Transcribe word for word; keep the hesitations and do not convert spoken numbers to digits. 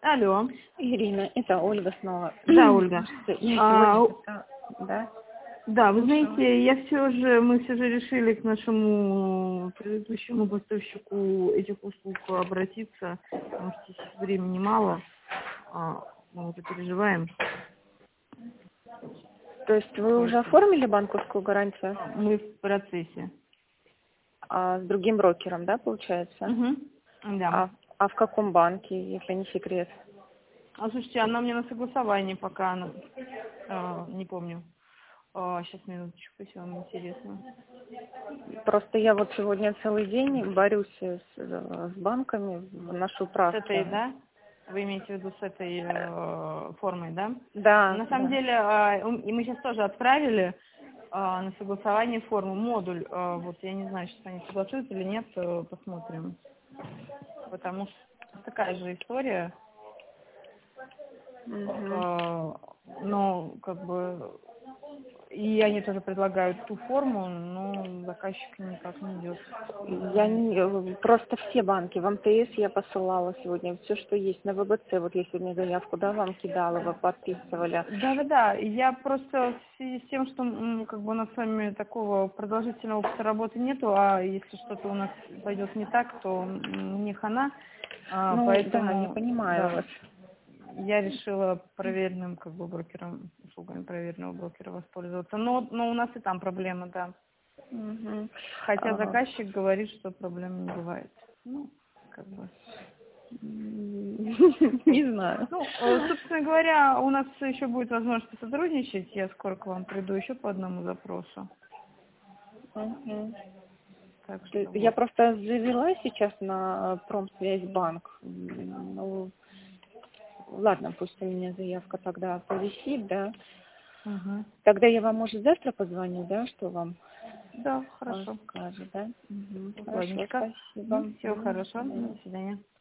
Алло. Ирина, это Ольга снова. Да, Ольга. Я А, сегодня писала, да? да, вы Слушаю. знаете, я все же, мы все же решили к нашему предыдущему поставщику этих услуг обратиться, потому что сейчас времени мало, а, мы уже переживаем. То есть вы уже оформили банковскую гарантию? Мы в процессе. А с другим брокером, да, получается? Угу. Да. А, а в каком банке, если не секрет? А слушайте, она мне на согласовании пока, она, э, не помню. Э, сейчас, минуточку, если вам интересно. Просто я вот сегодня целый день борюсь с, с банками, вношу правки. С этой, да? Вы имеете в виду с этой э, формой, да? Да. На самом да. деле, э, и мы сейчас тоже отправили э, на согласование форму, модуль. Э, вот я не знаю, сейчас они согласуются или нет, э, посмотрим. Потому что такая же история. Угу. Э, но как бы и они тоже предлагают ту форму, но заказчик никак не идет. Я не, просто все банки, в эм тэ эс я посылала сегодня, все, что есть, на вэ бэ цэ, вот я сегодня заявку, да, вам кидала, вы подписывали. Да-да-да, я просто в связи с тем, что м, как бы у нас с вами такого продолжительного опыта работы нету, а если что-то у нас пойдет не так, то м, мне хана, а, Ну, да, я поэтому понимаю да, вас. я решила проверенным как бы брокером, услугами проверенного брокера воспользоваться. Но, но у нас и там проблема, да. Угу. Хотя А, заказчик говорит, что проблем не бывает. Ну, как бы. не знаю. Ну, э, собственно говоря, у нас еще будет возможность сотрудничать. Я скоро к вам приду еще по одному запросу. Угу. Так что Я вот. просто завела сейчас на Промсвязьбанк. Ну, ладно, пусть у меня заявка тогда повисит, да. Угу. Тогда я вам, может, завтра позвоню, да, что вам Да, он хорошо. скажет, да? Угу. Хорошо, Ладненько. спасибо. Всего Мгм, до хорошего. свидания. До свидания.